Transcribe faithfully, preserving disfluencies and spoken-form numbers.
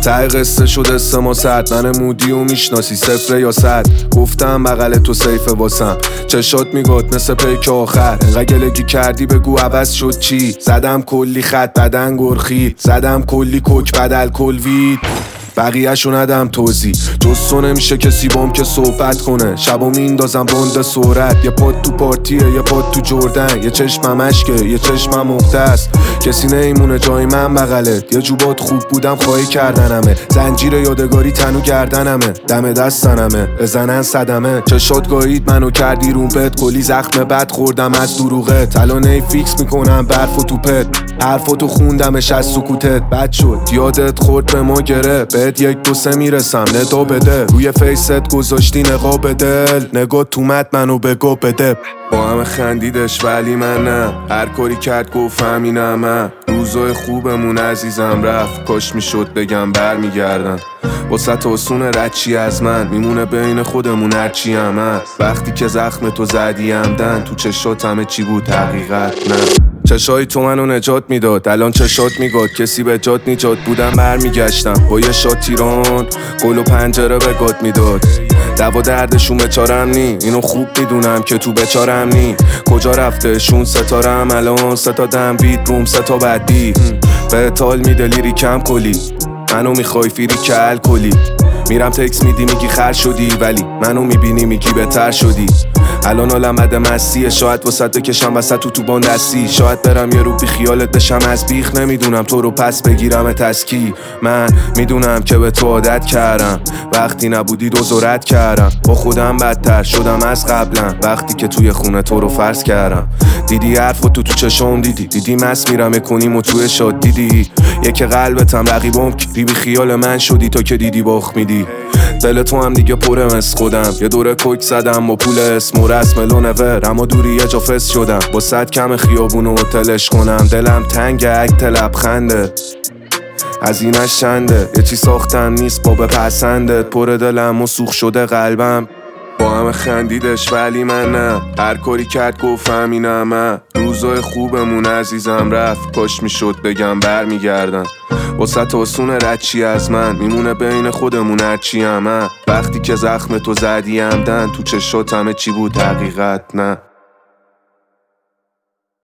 ته قصه شده سه ما سرد، من مودی و میشناسی صفر یا صد. گفتم بغل تو سیفه واسم، چشات میگات مثل پیک آخر. انقدر گلگی کردی بگو عوض شد چی؟ زدم کلی خط بدن گرخید، زدم کلی کوک بدل کل وید. بقیه شو ندم توضیح، جز تو نمیشه کسی بام که صحبت کنه. شبا میندازم روند سرعت، یه پاد تو پارتیه یه پاد تو جردن. یه چشمم اشکه یه چشمم مختص، کسی نیمونه جای من بغلت. یه جوبات خوب بودم خواهی کردنمه، زنجیر یادگاری تنو گردنمه. دم دستنمه بزنن صدمه، چشات گایید منو کردی رومپت. کلی زخم بد خوردم از دروغت، الان ای فیکس میکنم برف و توپت. حرفاتو خوندمش از سکوتت، بد شد یادت خورد به ما گره. بهت یک دو سه میرسم ندا بده، روی فیست گذاشتی نقاب دل. نگاه تومت منو بگو بده. با همه خندیدش ولی من نه، هر کاری کرد گفت همینم من. روزای خوبمون عزیزم رفت، کاش میشد بگم بر میگردن. واسه آسون رچی از من میمونه بین خودمون هرچی هم هست. وقتی که زخم تو زدی همدن، تو چشات همه چی بود حقیقت نه. چشای تو منو نجات میداد، الان چشات میگاد کسی به جات نجات. بودم برمیگشتم با یه شات تیران، گل و پنجره به گات میداد. دوا دردشون بچارم نی، اینو خوب میدونم که تو بچارم نی. کجا رفته شون ستارم الان، ستا دم بیت روم ستا بدی. به تال میده لیری کم کلی، منو میخوای فیری که الکلی. میرم تکس میدی میگی خر شدی، ولی منو میبینی میگی بهتر شدی. الان آلمد مسیه، شاید واسط بکشم وسط تو تو باندستی. شاید برم یه رو بی خیالت بشم از بیخ، نمیدونم تو رو پس بگیرم تسکی. من میدونم که به تو عادت کردم، وقتی نبودی دوزارت کردم. با خودم بدتر شدم از قبلا، وقتی که توی خونه تو رو فرض کردم. دیدی حرفو تو تو چشم دیدی، دیدی مس میرم کنیم و توی شاد دیدی. یک قلبتم رقیبم که بی خیال من شدی تا که دیدی باخ میدی. دل تو هم دیگه پره مثل خودم، یه دوره کوک زدم با پول اسم و رسم لونور. اما دوری یه جا فس شدم با صد کم خیابون و تلش کنم. دلم تنگ اکت لبخنده، هزینش چنده. یه چی ساختم نیست با بپسندت، پر دلم و سوخ شده قلبم. با همه خندیدش ولی من نه، هر کاری کرد گفت همینم من. روزای خوبمون عزیزم رفت، کاش میشد بگم بر میگردن. واسه آسون رچی از من میمونه بین خودمون هرچی هم. وقتی که زخم تو زدی همدن، تو چشات همه چی بود حقیقت نه.